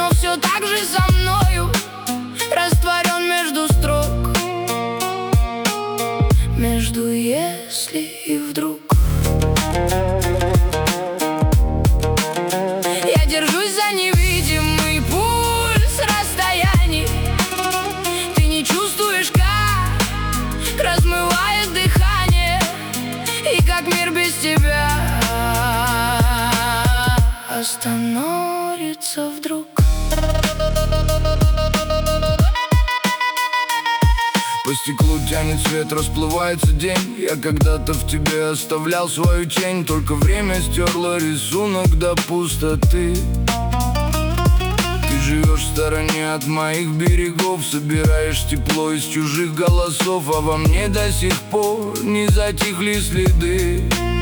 но все так же со мною растворен между строк, между если и вдруг. Я держусь за невидимый пульс расстояний. Ты не чувствуешь, как размывает дыхание, и как мир без тебя остановится вдруг. По стеклу тянет свет, расплывается день. Я когда-то в тебе оставлял свою тень, только время стерло рисунок до пустоты. Ты живешь в стороне от моих берегов, собираешь тепло из чужих голосов, а во мне до сих пор не затихли следы.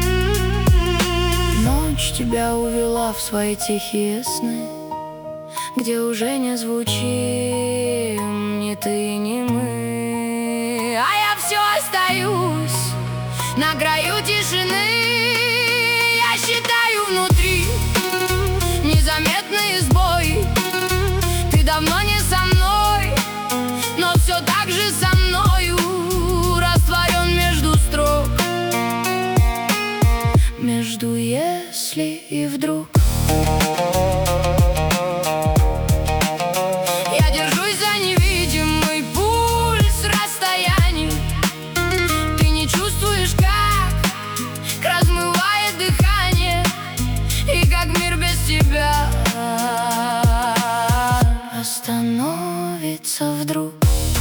Ночь тебя увела в свои тихие сны, где уже не звучим ни ты, ни мы. А я все остаюсь на краю тишины. Я считаю внутри незаметные сбои. Ты давно не со мной, но все так же со мною растворен между строк, между если и вдруг. Я держусь за невидимый пульс расстояний. Ты не чувствуешь, как размывает дыхание, и как мир без тебя остановится вдруг.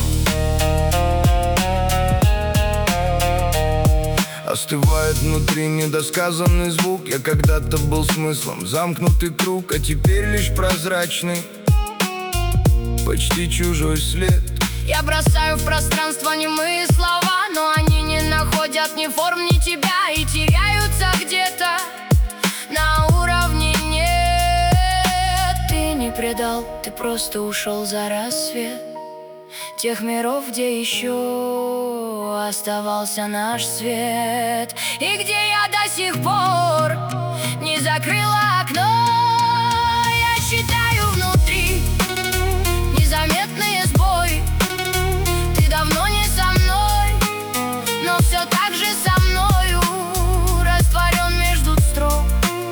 Остывает внутри недосказанный звук. Я когда-то был смыслом, замкнутый круг, а теперь лишь прозрачный, почти чужой след. Я бросаю в пространство немые слова, но они не находят ни форм, ни тебя, и теряются где-то на уровне нет. Ты не предал, ты просто ушел за рассвет тех миров, где еще оставался наш свет, и где я до сих пор не закрыла окно. Я считаю внутри незаметные сбои. Ты давно не со мной, но все так же со мною растворен между строк,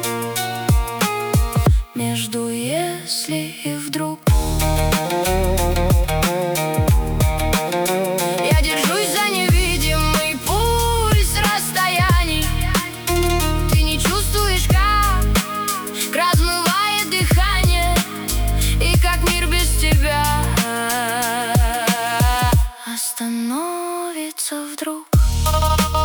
между если и вдруг. Остановится вдруг.